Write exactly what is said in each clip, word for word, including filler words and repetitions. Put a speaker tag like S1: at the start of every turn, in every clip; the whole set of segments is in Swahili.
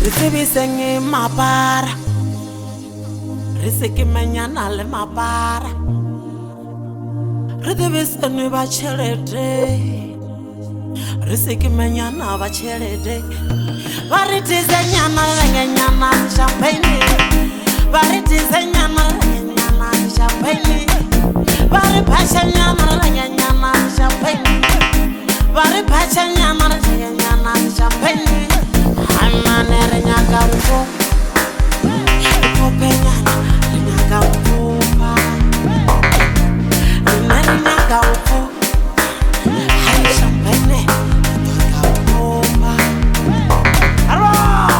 S1: Risibi sengi mapara Risiki menyana le mapara Risibi sengi bachelede Risiki menyana bachelede Varitize nyana lenge nyana champagne Varitize nyana lenge nyana champagne Varipasha nyana lenge nyana champagne Varipasha nyana lenge nyana champagne Amanere nyaka upo Upo nyana nyaka upo Amanere nyaka upo Hai champagne nyaka upo Aro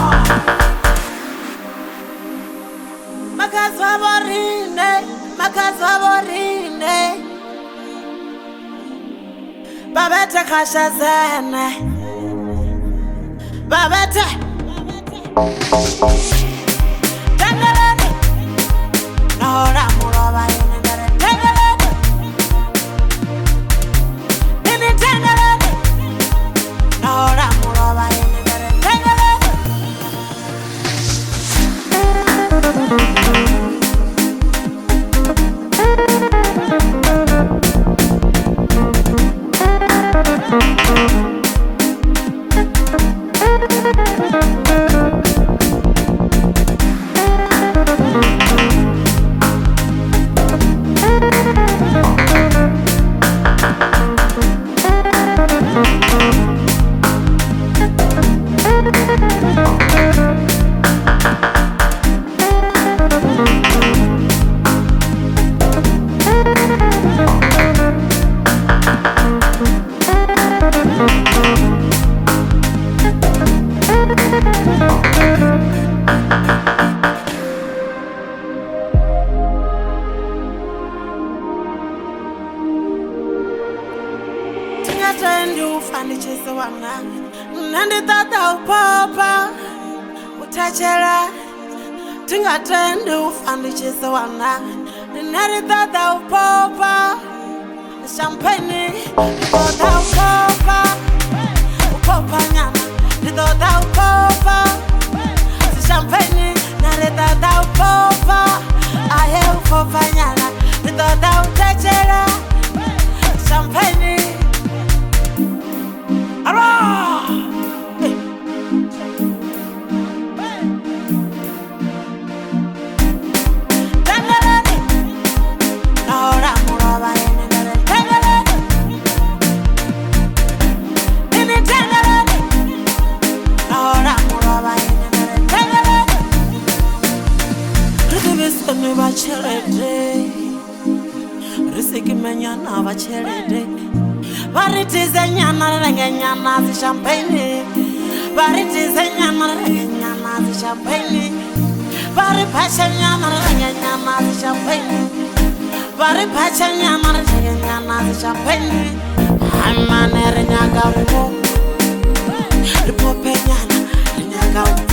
S1: Makazwa borine Makazwa borine Babete kasha zene Babete Tengelene Nora muroba yenegere Tengelene Nini tengelene Nora muroba yenegere Tengelene Nandi tata upapa utachela tingatende ufanichise wana nandi tata upapa champagne tata upapa upapa nyama tata upapa champagne nandi tata upapa aye upapa nyama tata utachela champagne Ara! Hey. Tengelene Nora muroba yenegere Tengelene Nini tengelene Nora muroba yenegere Tengelene Risibi sengi bachelede Risiki menyana bachelede Varitize nyana lenge nyana zi champagne Varitize nyana lenge nyana zi champagne Varipasha nyana lenge nyana zi champagne Varipasha nyana lenge nyana zi champagne Amanere nyaka upo Ripope nyana nyaka upo